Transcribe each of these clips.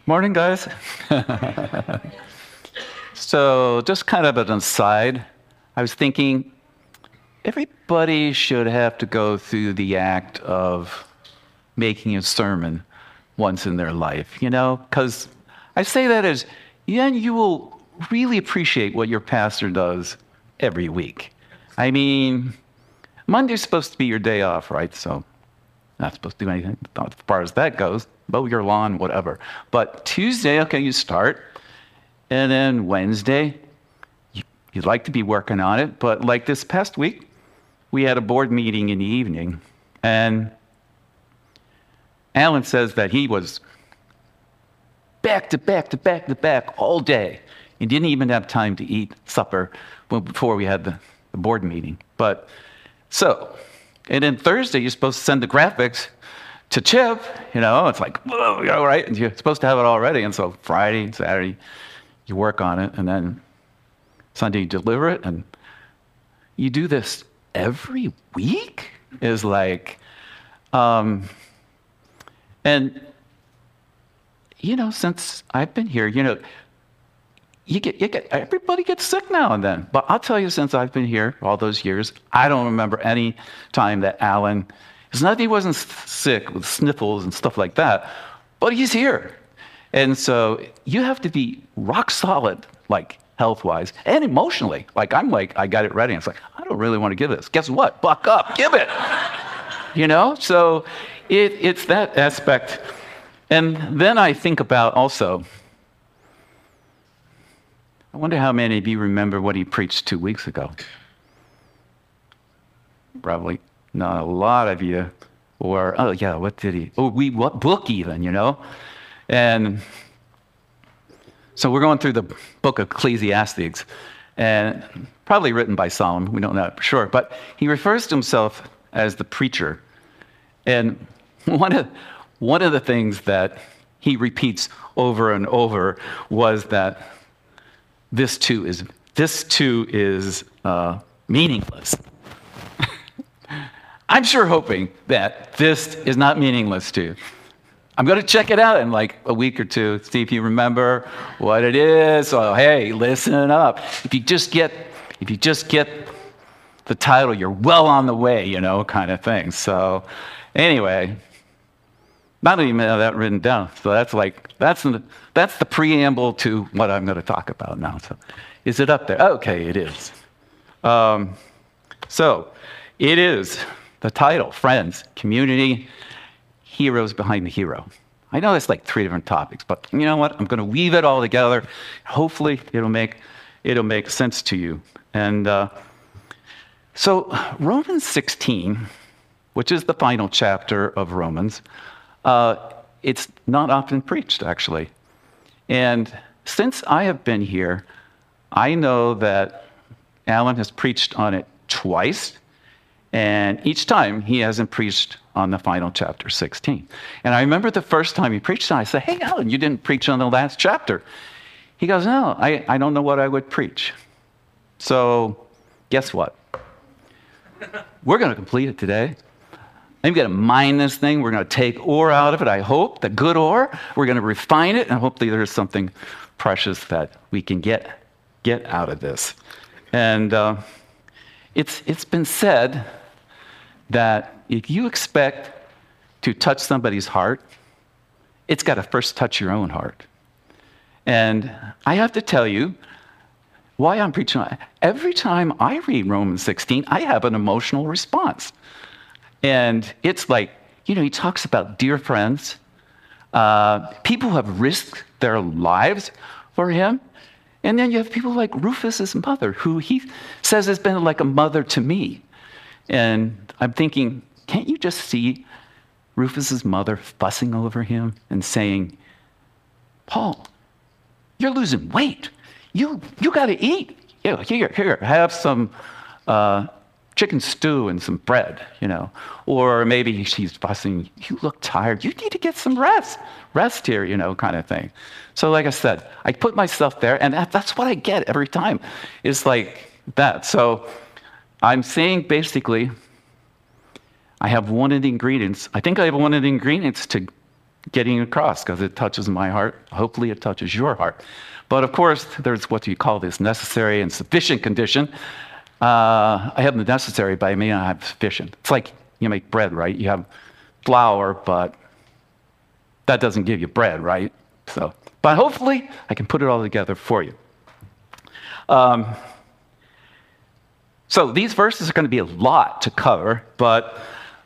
Morning, guys. So, just kind of an aside, I was thinking everybody should have to go through the act of making a sermon once in their life, because I say that as then you will really appreciate what your pastor does every week. I mean, Monday's supposed to be your day off, right? So, not supposed to do anything as far as that goes. Mow your lawn, whatever. But Tuesday, okay, you start. And then Wednesday, you'd like to be working on it. But like this past week, we had a board meeting in the evening. And Alan says that he was back to back to back to back all day. He didn't even have time to eat supper before we had the board meeting. And then Thursday, you're supposed to send the graphics to Chip. It's like, whoa, right? And you're supposed to have it already. And so Friday, Saturday, you work on it. And then Sunday, you deliver it. And you do this every week? Is like, and, since I've been here, everybody gets sick now and then. But I'll tell you, since I've been here all those years, I don't remember any time that Alan, it's not that he wasn't sick with sniffles and stuff like that, but he's here. And so you have to be rock solid, like health-wise and emotionally. I'm like, I got it ready. It's like, I don't really want to give this. Guess what? Buck up, give it. So it's that aspect. And then I think about also, I wonder how many of you remember what he preached 2 weeks ago. Probably not a lot of you. Or, oh yeah, what did he? What book even, And so we're going through the book of Ecclesiastes, and probably written by Solomon. We don't know for sure, but he refers to himself as the preacher. And one of the things that he repeats over and over was that this too is meaningless. I'm sure hoping that this is not meaningless to you. I'm going to check it out in like a week or two, see if you remember what it is. So hey, listen up. If you just get the title, you're well on the way, kind of thing. So anyway, not even have that written down. So that's the preamble to what I'm going to talk about now. So, is it up there? Okay, it is. So, it is the title: Friends, Community, Heroes Behind the Hero. I know that's like 3 different topics, but you know what? I'm going to weave it all together. Hopefully, it'll make sense to you. And so, Romans 16, which is the final chapter of Romans. It's not often preached, actually. And since I have been here, I know that Alan has preached on it twice, and each time he hasn't preached on the final chapter 16. And I remember the first time he preached on it, I said, hey, Alan, you didn't preach on the last chapter. He goes, no, I don't know what I would preach. So guess what? We're going to complete it today. I'm going to mine this thing. We're going to take ore out of it, I hope, the good ore. We're going to refine it, and hopefully there's something precious that we can get out of this. And it's been said that if you expect to touch somebody's heart, it's got to first touch your own heart. And I have to tell you why I'm preaching on it. Every time I read Romans 16, I have an emotional response. And it's like, he talks about dear friends, people who have risked their lives for him. And then you have people like Rufus's mother, who he says has been like a mother to me. And I'm thinking, can't you just see Rufus's mother fussing over him and saying, Paul, you're losing weight. You got to eat. Here, have some chicken stew and some bread, Or maybe she's fussing, you look tired. You need to get some rest here, kind of thing. So like I said, I put myself there, and that's what I get every time. It's like that. So I'm saying basically, I have one of the ingredients. I think I have one of the ingredients to getting across because it touches my heart. Hopefully it touches your heart. But of course, there's what you call this necessary and sufficient condition. I have the necessary, but I may not have sufficient. It's like you make bread, right? You have flour, but that doesn't give you bread, right? But hopefully I can put it all together for you. So these verses are going to be a lot to cover, but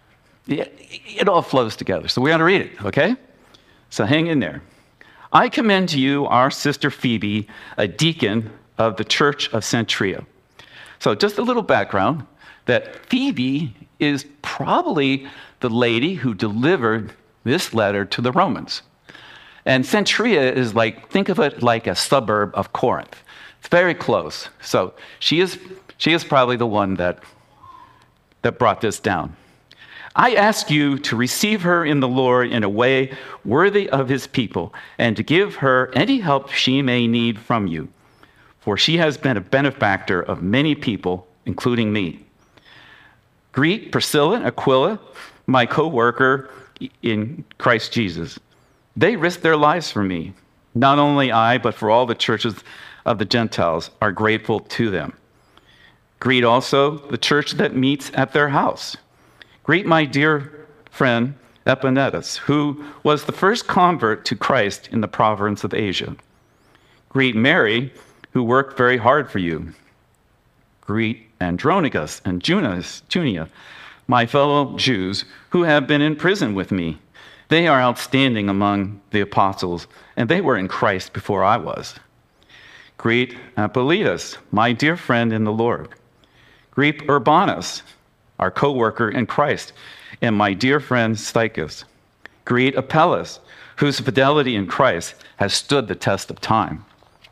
it all flows together. So we're going to read it, okay? So hang in there. I commend to you our sister Phoebe, a deacon of the church of Cenchrea. So just a little background, that Phoebe is probably the lady who delivered this letter to the Romans. And Cenchrea is like, think of it like a suburb of Corinth. It's very close. So she is probably the one that brought this down. I ask you to receive her in the Lord in a way worthy of his people, and to give her any help she may need from you, for she has been a benefactor of many people, including me. Greet Priscilla and Aquila, my co-worker in Christ Jesus. They risked their lives for me. Not only I, but for all the churches of the Gentiles are grateful to them. Greet also the church that meets at their house. Greet my dear friend Epaenetus, who was the first convert to Christ in the province of Asia. Greet Mary, who worked very hard for you. Greet Andronicus and Junia, my fellow Jews, who have been in prison with me. They are outstanding among the apostles, and they were in Christ before I was. Greet Apollotus, my dear friend in the Lord. Greet Urbanus, our co-worker in Christ, and my dear friend Stachys. Greet Apelles, whose fidelity in Christ has stood the test of time.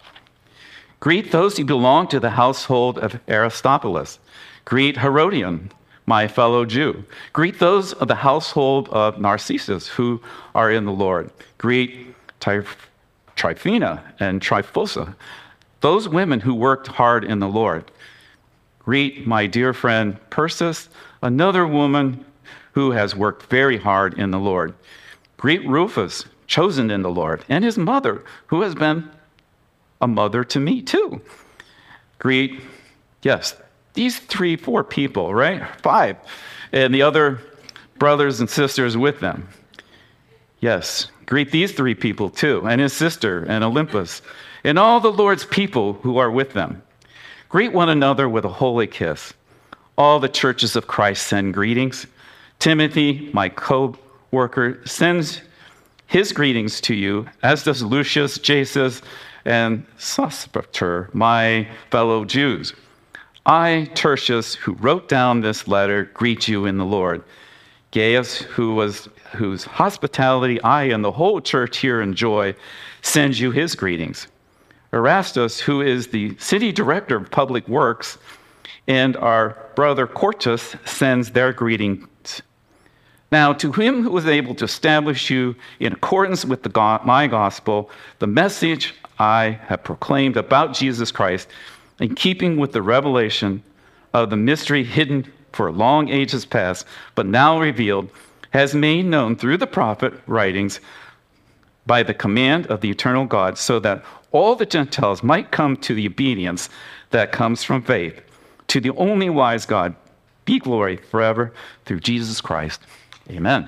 Greet those who belong to the household of Aristobulus. Greet Herodion, my fellow Jew. Greet those of the household of Narcissus who are in the Lord. Greet Tryphena and Tryphosa, those women who worked hard in the Lord. Greet my dear friend Persis, another woman who has worked very hard in the Lord. Greet Rufus, chosen in the Lord, and his mother, who has been a mother to me too. Greet, yes, these 4 people, right? 5, and the other brothers and sisters with them. Yes, greet these 3 people too, and his sister, and Olympus, and all the Lord's people who are with them. Greet one another with a holy kiss. All the churches of Christ send greetings. Timothy, my co-worker, sends his greetings to you, as does Lucius, Jasus, and Sospater, my fellow Jews. I, Tertius, who wrote down this letter, greet you in the Lord. Gaius, whose hospitality I and the whole church here enjoy, sends you his greetings. Erastus, who is the city director of public works, and our brother Quartus sends their greetings. Now, to him who was able to establish you in accordance with my gospel, the message I have proclaimed about Jesus Christ, in keeping with the revelation of the mystery hidden for long ages past, but now revealed, has made known through the prophet writings by the command of the eternal God, so that all the Gentiles might come to the obedience that comes from faith. To the only wise God be glory forever through Jesus Christ. Amen.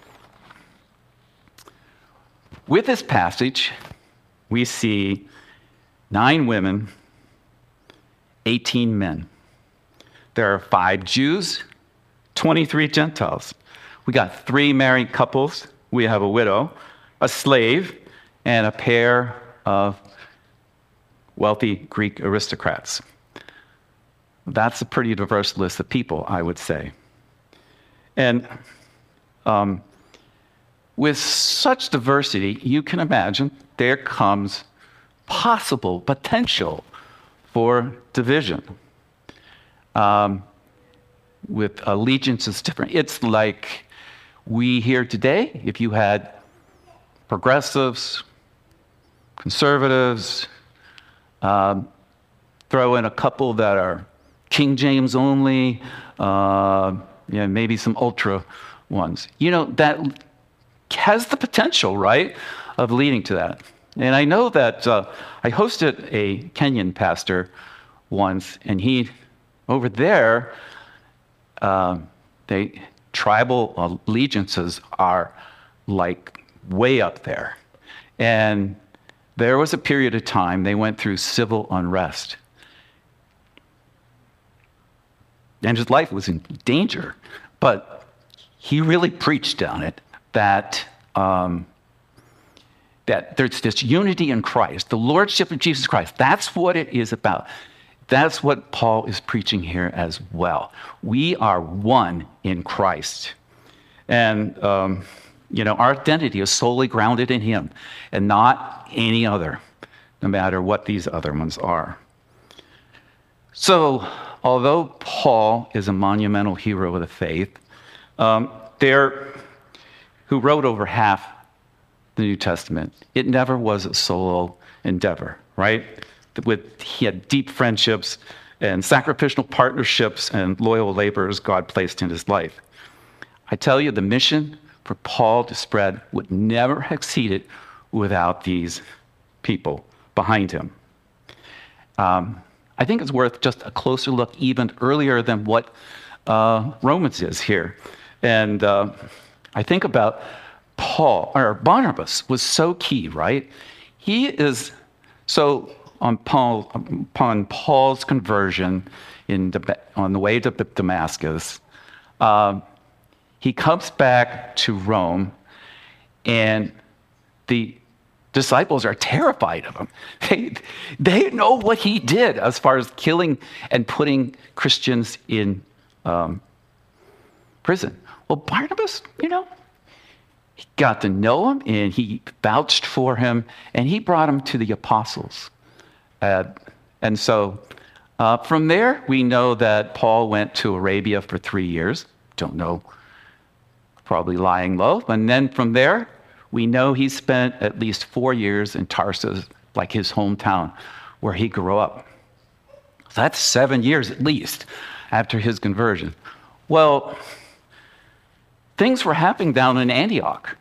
With this passage, we see 9 women, 18 men. There are 5 Jews, 23 Gentiles. We got 3 married couples. We have a widow, a slave, and a pair of wealthy Greek aristocrats. That's a pretty diverse list of people, I would say. And with such diversity, you can imagine there comes possible potential for division. With allegiances different. It's like we here today, if you had progressives, conservatives, throw in a couple that are King James only, maybe some ultra ones. That has the potential, right, of leading to that. And I know that I hosted a Kenyan pastor once, and he, over there, tribal allegiances are like way up there. And there was a period of time they went through civil unrest. And his life was in danger. But he really preached on it that that there's this unity in Christ, the lordship of Jesus Christ. That's what it is about. That's what Paul is preaching here as well. We are one in Christ. And, our identity is solely grounded in him and not any other, no matter what these other ones are. So, although Paul is a monumental hero of the faith, who wrote over half the New Testament, it never was a solo endeavor, right? He had deep friendships and sacrificial partnerships and loyal laborers God placed in his life. I tell you, the mission for Paul to spread would never have succeeded without these people behind him. I think it's worth just a closer look even earlier than what Romans is here. And I think about Barnabas was so key, right? He is so upon Paul's conversion on the way to Damascus, he comes back to Rome, and the disciples are terrified of him. They know what he did as far as killing and putting Christians in prison. Well, Barnabas, he got to know him, and he vouched for him, and he brought him to the apostles. And so from there, we know that Paul went to Arabia for 3 years. Don't know, probably lying low. And then from there, we know he spent at least 4 years in Tarsus, like his hometown, where he grew up. So that's 7 years at least after his conversion. Well, things were happening down in Antioch.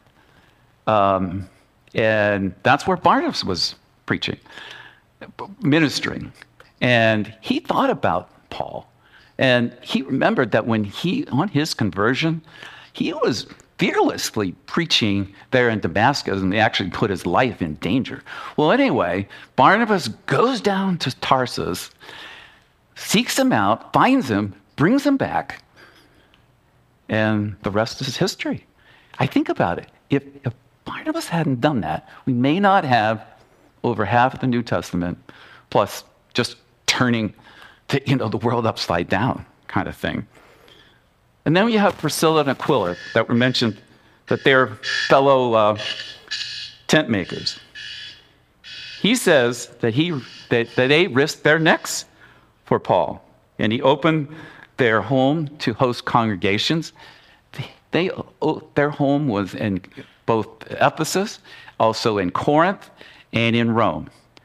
And that's where Barnabas was preaching, ministering. And he thought about Paul. And he remembered that on his conversion, he was fearlessly preaching there in Damascus, and he actually put his life in danger. Well, anyway, Barnabas goes down to Tarsus, seeks him out, finds him, brings him back, and the rest is history. I think about it. If Barnabas hadn't done that, we may not have over half of the New Testament, plus just turning the world upside down kind of thing. And then you have Priscilla and Aquila that were mentioned, that they're fellow tent makers. He says that they risked their necks for Paul, and he opened their home to host congregations. Their home was in both Ephesus, also in Corinth, and in Rome.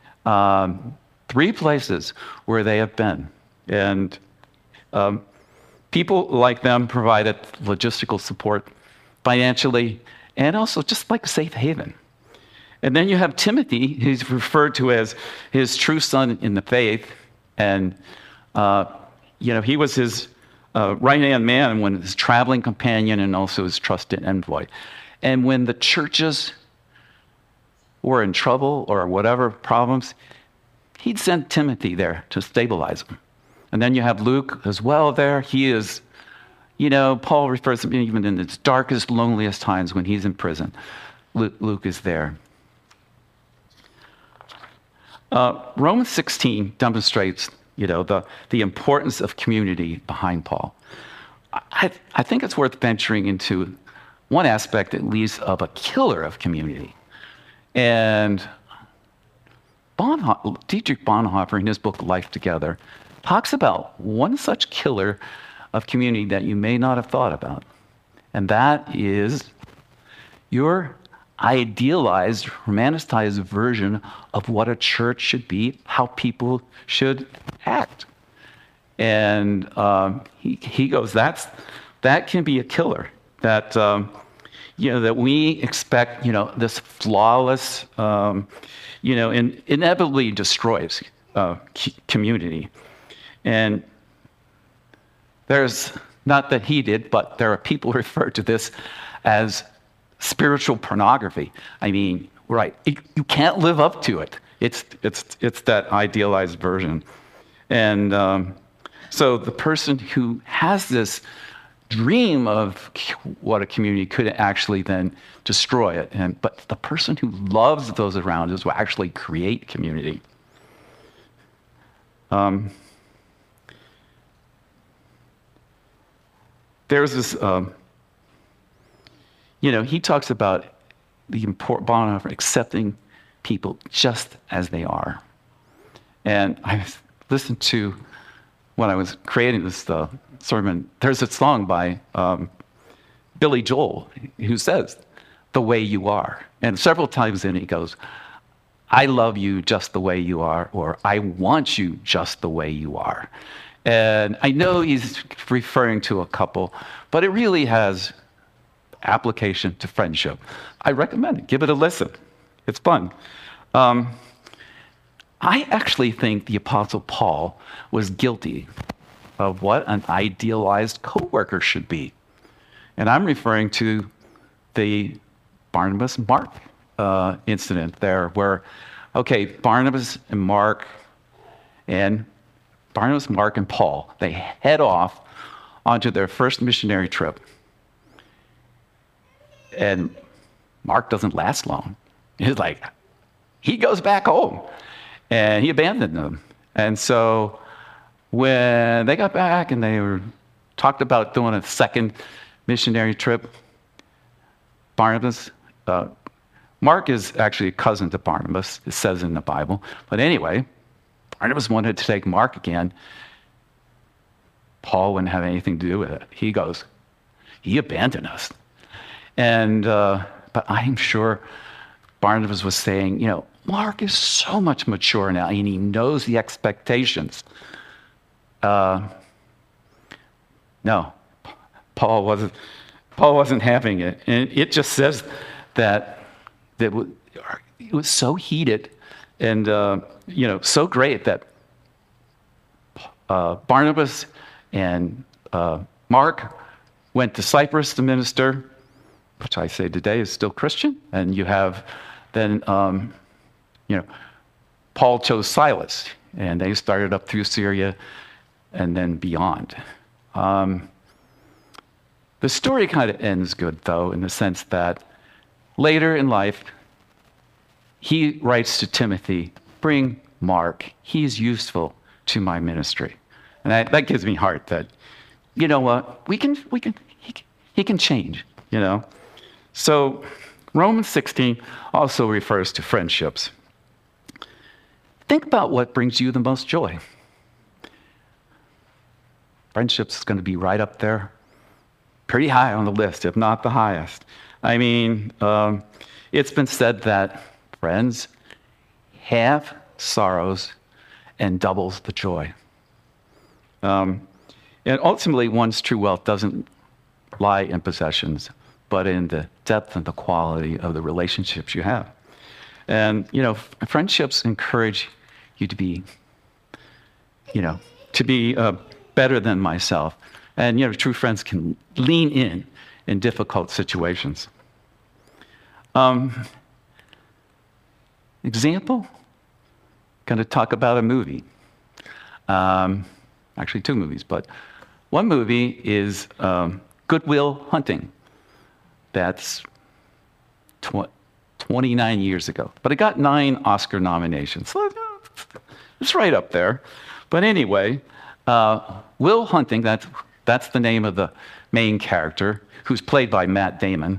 3 places where they have been. And people like them provided logistical support financially, and also just like a safe haven. And then you have Timothy, who's referred to as his true son in the faith. And, he was his right-hand man when his traveling companion and also his trusted envoy. And when the churches were in trouble or whatever problems, he'd send Timothy there to stabilize them. And then you have Luke as well there. He is, Paul refers to him even in its darkest, loneliest times when he's in prison. Luke is there. Romans 16 demonstrates, the importance of community behind Paul. I think it's worth venturing into one aspect, at least, of a killer of community. And Dietrich Bonhoeffer, in his book Life Together, talks about one such killer of community that you may not have thought about. And that is your idealized, romanticized version of what a church should be, how people should act. And he goes, that can be a killer. That that we expect, this flawless, inevitably destroys community. And there's, not that he did, but there are people who refer to this as spiritual pornography. I mean, right, you can't live up to it. It's that idealized version. And so the person who has this dream of what a community could actually then destroy it. But the person who loves those around us will actually create community. There's this, he talks about the importance of accepting people just as they are. And I listened to, when I was creating this sermon, there's a song by Billy Joel who says, "The way you are." And several times in it he goes, "I love you just the way you are," or "I want you just the way you are." And I know he's referring to a couple, but it really has application to friendship. I recommend it. Give it a listen. It's fun. I actually think the Apostle Paul was guilty of what an idealized coworker should be. And I'm referring to the Barnabas-Mark incident there, where, Barnabas, Mark, and Paul, they head off onto their first missionary trip. And Mark doesn't last long. He goes back home, and he abandoned them. And so when they got back and they talked about doing a second missionary trip, Mark is actually a cousin to Barnabas, it says in the Bible. But anyway, Barnabas wanted to take Mark again. Paul wouldn't have anything to do with it. He abandoned us. And but I'm sure Barnabas was saying, Mark is so much mature now, and he knows the expectations. No, Paul wasn't having it, and it just says that it was so heated and so great that Barnabas and Mark went to Cyprus to minister, which I say today is still Christian. And you have then, Paul chose Silas, and they started up through Syria and then beyond. The story kind of ends good, though, in the sense that later in life, he writes to Timothy, "Bring Mark. He's useful to my ministry." And that gives me heart that, you know what, he can change, So Romans 16 also refers to friendships. Think about what brings you the most joy. Friendships is going to be right up there, pretty high on the list, if not the highest. I mean, it's been said that friends halve sorrows and doubles the joy. And ultimately, one's true wealth doesn't lie in possessions, but in the depth and the quality of the relationships you have. And, friendships encourage you to be, better than myself. And, true friends can lean in difficult situations. Example? Going to talk about a movie. Actually, two movies, but one movie is Good Will Hunting. That's 29 years ago. But it got 9 Oscar nominations. So it's right up there. But anyway, Will Hunting, that's the name of the main character, who's played by Matt Damon.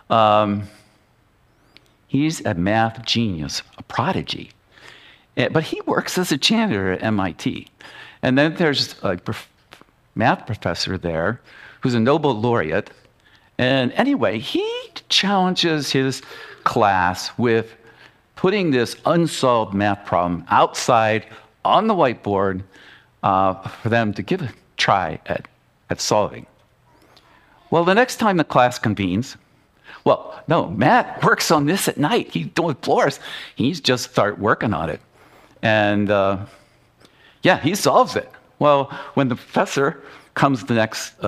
He's a math genius, a prodigy. But he works as a janitor at MIT. And then there's a math professor there who's a Nobel laureate. And anyway, he challenges his class with putting this unsolved math problem outside on the whiteboard for them to give a try at solving. Well, the next time the class convenes, Well, no, Matt works on this at night. He's doing floors. He's just start working on it. And yeah, he solves it. Well, when the professor comes the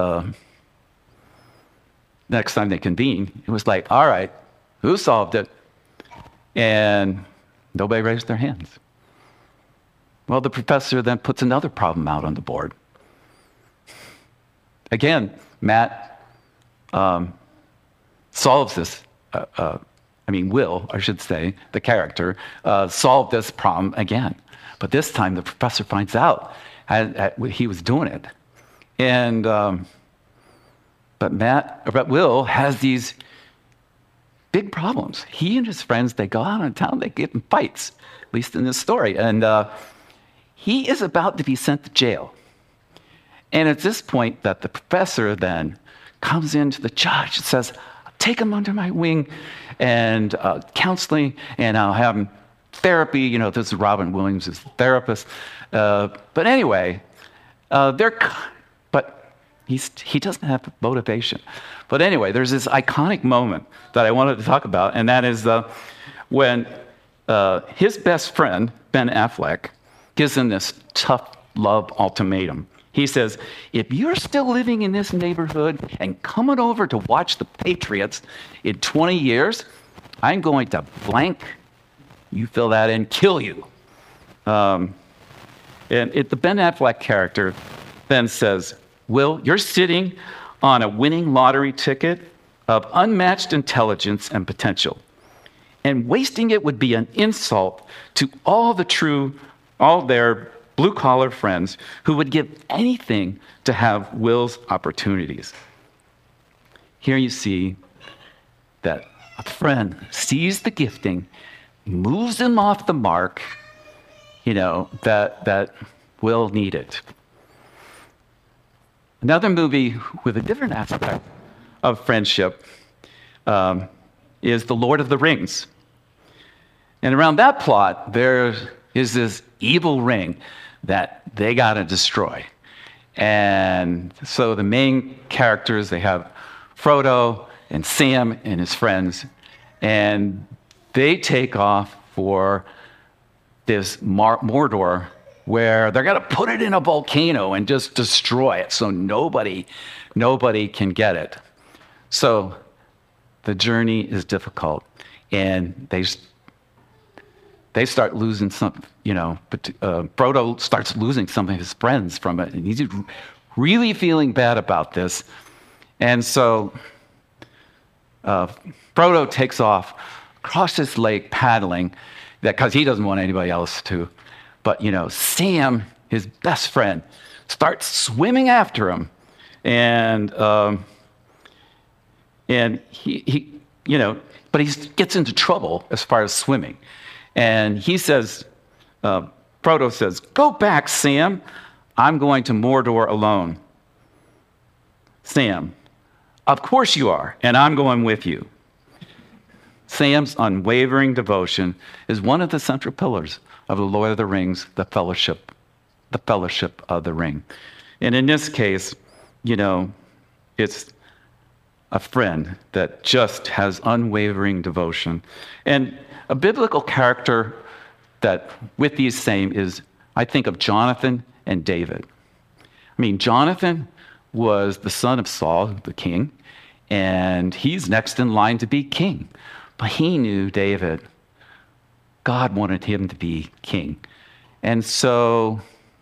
next time they convene, it was like, all right, who solved it? And nobody raised their hands. Well, the professor then puts another problem out on the board. Again, Matt solves this. Will, I should say, the character, solved this problem again. But this time the professor finds out he was doing it. And but Will has these big problems. He and his friends, they go out in town, they get in fights, at least in this story. And he is about to be sent to jail. And it's this point that the professor then comes into the judge and says, take him under my wing and counseling, and I'll have him therapy. This is Robin Williams' therapist. But anyway, but he doesn't have motivation. But anyway, there's this iconic moment that I wanted to talk about, and that is when his best friend, Ben Affleck, gives him this tough love ultimatum. He says, if you're still living in this neighborhood and coming over to watch the Patriots in 20 years, I'm going to blank, you fill that in, kill you. The Ben Affleck character then says, Will, you're sitting on a winning lottery ticket of unmatched intelligence and potential. And wasting it would be an insult to all their blue-collar friends who would give anything to have Will's opportunities. Here you see that a friend sees the gifting, moves him off the mark, that Will needed. Another movie with a different aspect of friendship is The Lord of the Rings. And around that plot, there is this evil ring that they got to destroy. And so the main characters, they have Frodo and Sam and his friends, and they take off for this Mordor, where they're going to put it in a volcano and just destroy it so nobody can get it. So the journey is difficult, and they start losing some, Frodo starts losing some of his friends from it, and he's really feeling bad about this. And so Frodo takes off across this lake paddling, because he doesn't want anybody else to. But, Sam, his best friend, starts swimming after him. And he but he gets into trouble as far as swimming. And he says, Frodo says, go back, Sam. I'm going to Mordor alone. Sam, of course you are, and I'm going with you. Sam's unwavering devotion is one of the central pillars of the Lord of the Rings, the fellowship of the ring. And in this case, it's a friend that just has unwavering devotion. And a biblical character that with these same is, I think of Jonathan and David. Jonathan was the son of Saul, the king, and he's next in line to be king. But he knew David. God wanted him to be king. And so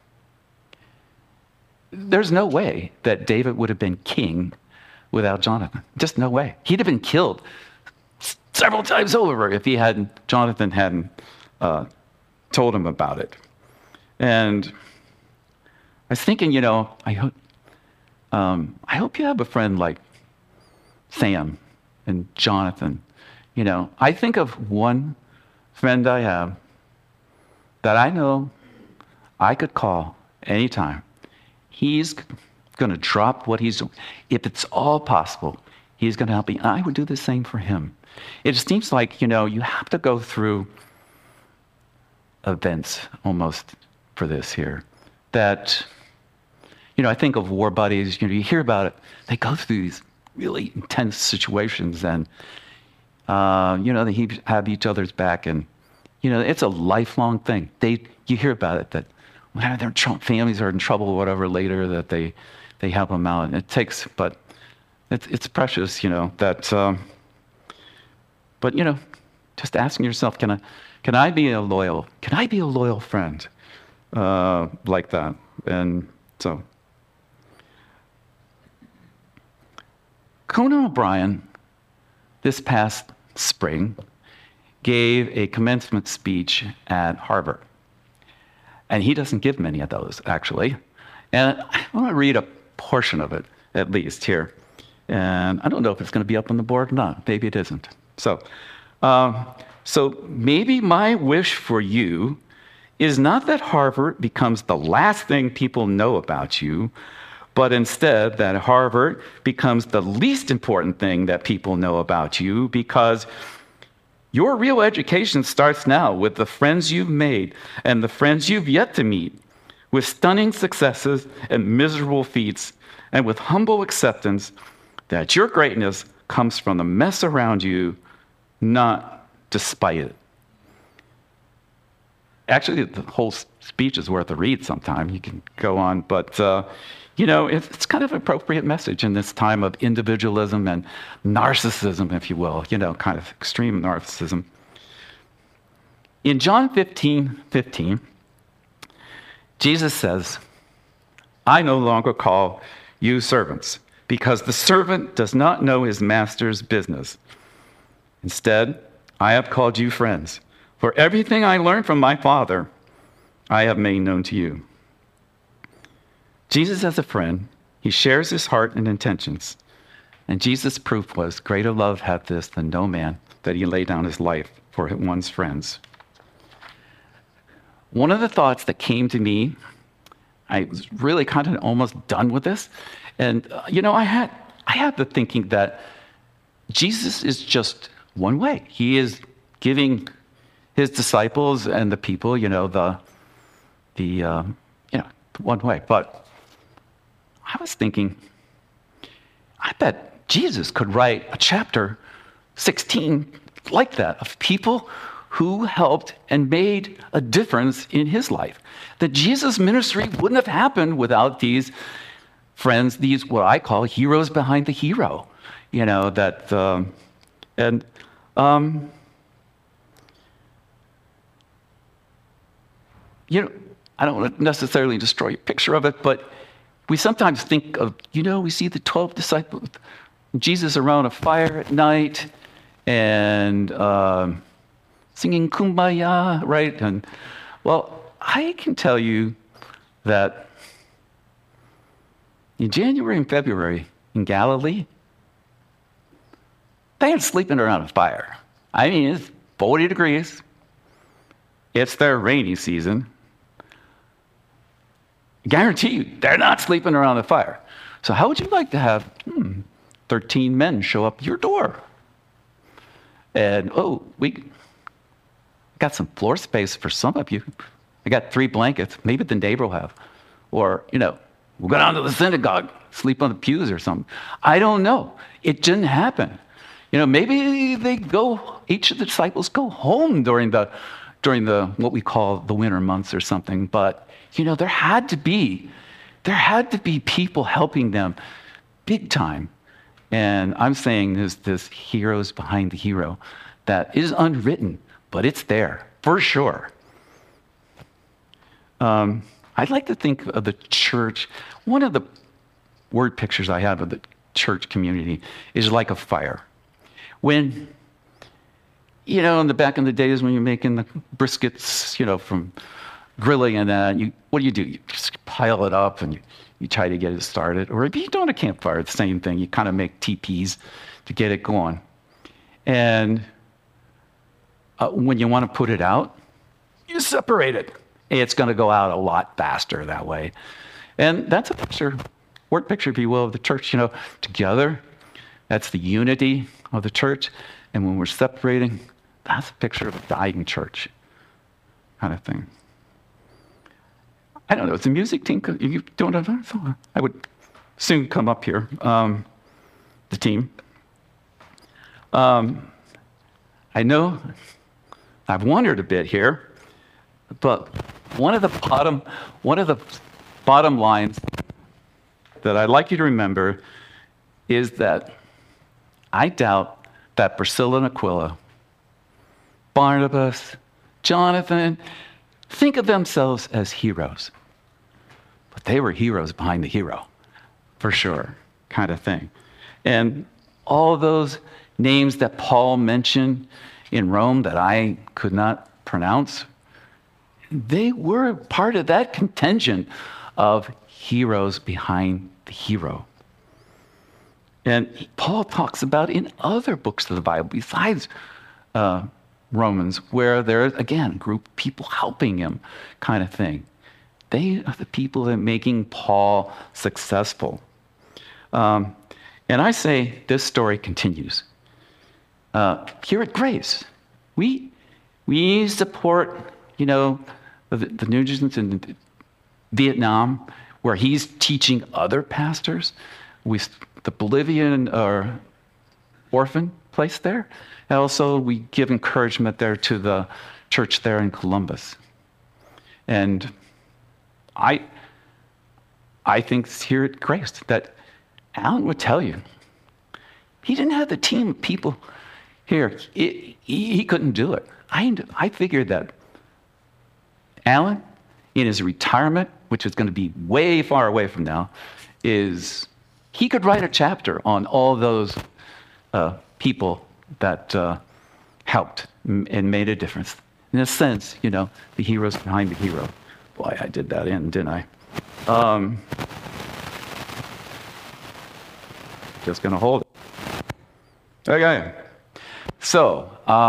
there's no way that David would have been king without Jonathan. Just no way. He'd have been killed several times over if Jonathan hadn't told him about it. And I was thinking, I hope you have a friend like Sam and Jonathan. I think of one friend I have that I know I could call anytime. He's going to drop what he's doing. If it's all possible, he's going to help me. And I would do the same for him. It seems like, you have to go through events almost for this here. That, I think of war buddies, you hear about it. They go through these really intense situations, and they have each other's back, and it's a lifelong thing. You hear about it that when their families are in trouble or whatever later, that they help them out. And it takes, but it's precious, that. But just asking yourself, can I be a loyal friend like that? And so, Conan O'Brien, this past spring, gave a commencement speech at Harvard. And he doesn't give many of those, actually. And I want to read a portion of it, at least, here. And I don't know if it's going to be up on the board or not. Maybe it isn't. So maybe my wish for you is not that Harvard becomes the last thing people know about you, but instead that Harvard becomes the least important thing that people know about you, because your real education starts now with the friends you've made and the friends you've yet to meet, with stunning successes and miserable feats, and with humble acceptance that your greatness comes from the mess around you, not despite it. Actually, the whole speech is worth a read sometime. You can go on, but it's kind of an appropriate message in this time of individualism and narcissism, if you will, kind of extreme narcissism. In John 15:15, Jesus says, "I no longer call you servants, because the servant does not know his master's business. Instead, I have called you friends, for everything I learned from my Father, I have made known to you." Jesus, as a friend, he shares his heart and intentions. And Jesus' proof was, greater love hath this than no man, that he laid down his life for one's friends. One of the thoughts that came to me, I was really kind of almost done with this. And, I had the thinking that Jesus is just one way. He is giving his disciples and the people, one way. But I was thinking, I bet Jesus could write a chapter 16 like that, of people who helped and made a difference in his life. That Jesus' ministry wouldn't have happened without these friends, these what I call heroes behind the hero. I don't want to necessarily destroy your picture of it, but we sometimes think of, we see the 12 disciples, Jesus around a fire at night and singing Kumbaya, right? And well, I can tell you that in January and February in Galilee, they ain't sleeping around a fire. I mean, it's 40 degrees. It's their rainy season. I guarantee you, they're not sleeping around the fire. So how would you like to have 13 men show up your door? And, we got some floor space for some of you. I got 3 blankets. Maybe the neighbor will have. Or, we'll go down to the synagogue, sleep on the pews or something. I don't know. It didn't happen. Maybe each of the disciples go home during the what we call the winter months or something. But, there had to be people helping them big time. And I'm saying there's this heroes behind the hero that is unwritten, but it's there for sure. I'd like to think of the church. One of the word pictures I have of the church community is like a fire. When, in the back in the days when you're making the briskets, from grilling and that, what do? You just pile it up and you try to get it started. Or if you don't have a campfire, it's the same thing. You kind of make teepees to get it going. And when you want to put it out, you separate it. It's going to go out a lot faster that way. And that's a picture, word picture, if you will, of the church, together. That's the unity of the church. And when we're separating, that's a picture of a dying church kind of thing. I don't know, is the music team, you doing it? I would soon come up here. the team. I know I've wondered a bit here, but one of the bottom lines that I'd like you to remember is that I doubt that Priscilla and Aquila, Barnabas, Jonathan, think of themselves as heroes. But they were heroes behind the hero, for sure, kind of thing. And all those names that Paul mentioned in Rome that I could not pronounce, they were part of that contingent of heroes behind the hero. And Paul talks about in other books of the Bible, besides Romans, where there's, again, a group of people helping him kind of thing. They are the people that are making Paul successful. And I say this story continues. Here at Grace, we support, the Nugents in Vietnam, where he's teaching other pastors. The Bolivian orphan place there. And also, we give encouragement there to the church there in Columbus. And I think here at Grace that Alan would tell you, he didn't have the team of people here. He couldn't do it. I figured that Alan, in his retirement, which is going to be way far away from now, he could write a chapter on all those people that helped and made a difference. In a sense, the heroes behind the hero. Boy, I did that in, didn't I? Just going to hold it. Okay. So,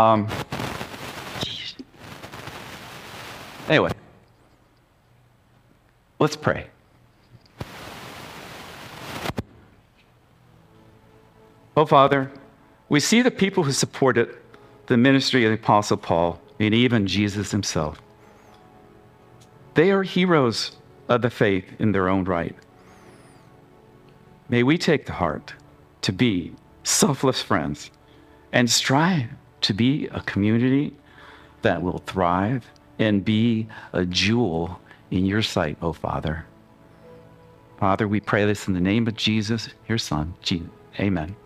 anyway, let's pray. Oh, Father, we see the people who supported the ministry of the Apostle Paul and even Jesus himself. They are heroes of the faith in their own right. May we take to heart to be selfless friends and strive to be a community that will thrive and be a jewel in your sight, oh Father. Father, we pray this in the name of Jesus, your Son. Amen.